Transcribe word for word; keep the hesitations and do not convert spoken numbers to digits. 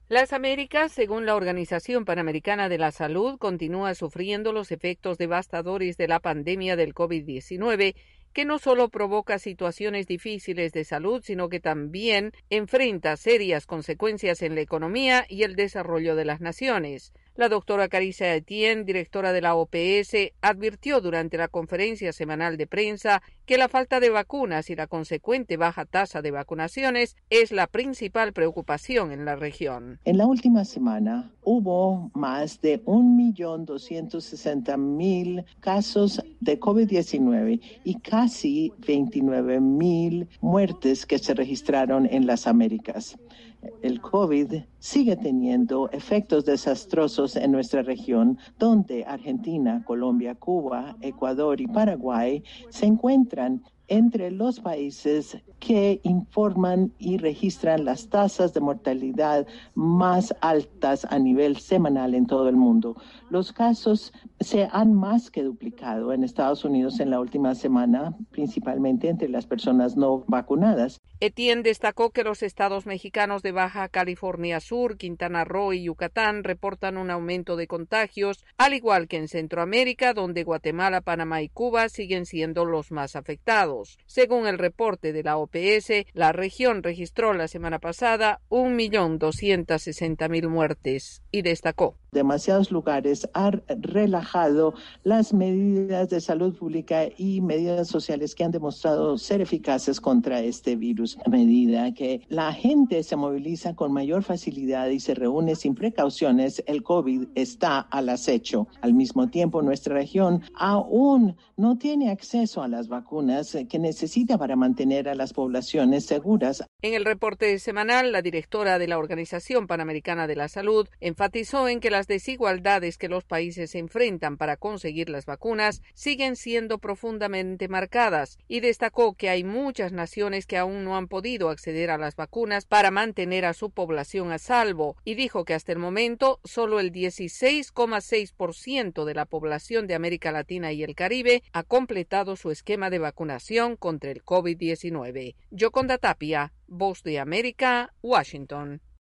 Las Américas, según la Organización Panamericana de la Salud, continúa sufriendo los efectos devastadores de la pandemia del COVID diecinueve, que no solo provoca situaciones difíciles de salud, sino que también enfrenta serias consecuencias en la economía y el desarrollo de las naciones. La doctora Carissa Etienne, directora de la O P S, advirtió durante la conferencia semanal de prensa que la falta de vacunas y la consecuente baja tasa de vacunaciones es la principal preocupación en la región. En la última semana hubo más de un millón doscientos sesenta mil casos de COVID diecinueve y casi veintinueve mil muertes que se registraron en las Américas. El COVID sigue teniendo efectos desastrosos en nuestra región, donde Argentina, Colombia, Cuba, Ecuador y Paraguay se encuentran entre los países que informan y registran las tasas de mortalidad más altas a nivel semanal en todo el mundo. Los casos se han más que duplicado en Estados Unidos en la última semana, principalmente entre las personas no vacunadas. Etienne destacó que los estados mexicanos de Baja California Sur, Quintana Roo y Yucatán reportan un aumento de contagios, al igual que en Centroamérica, donde Guatemala, Panamá y Cuba siguen siendo los más afectados. Según el reporte de la O P S, la región registró la semana pasada un millón doscientos sesenta mil muertes y destacó: demasiados lugares han relajado las medidas de salud pública y medidas sociales que han demostrado ser eficaces contra este virus. A medida que la gente se moviliza con mayor facilidad y se reúne sin precauciones, el COVID está al acecho. Al mismo tiempo, nuestra región aún no tiene acceso a las vacunas que necesita para mantener a las poblaciones seguras. En el reporte semanal, la directora de la Organización Panamericana de la Salud enfatizó en que las desigualdades que los países enfrentan para conseguir las vacunas siguen siendo profundamente marcadas y destacó que hay muchas naciones que aún no han podido acceder a las vacunas para mantener a su población a salvo, y dijo que hasta el momento solo el dieciséis coma seis por ciento de la población de América Latina y el Caribe ha completado su esquema de vacunación contra el COVID diecinueve. Yoconda Tapia, Voz de América, Washington.